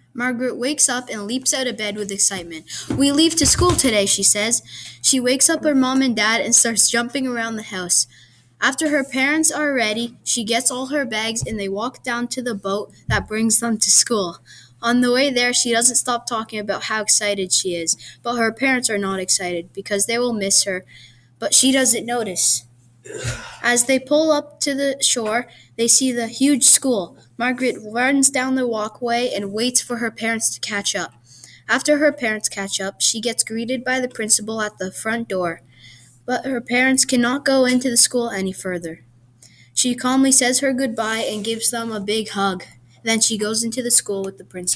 Margaret wakes up and leaps out of bed with excitement. "We leave to school today," she says. She wakes up her mom and dad and starts jumping around the house. After her parents are ready, she gets all her bags and they walk down to the boat that brings them to school. On the way there, she doesn't stop talking about how excited she is, but her parents are not excited because they will miss her, but she doesn't notice. As they pull up to the shore, they see the huge school. Margaret runs down the walkway and waits for her parents to catch up. After her parents catch up, she gets greeted by the principal at the front door, but her parents cannot go into the school any further. She calmly says her goodbye and gives them a big hug. Then she goes into the school with the principal.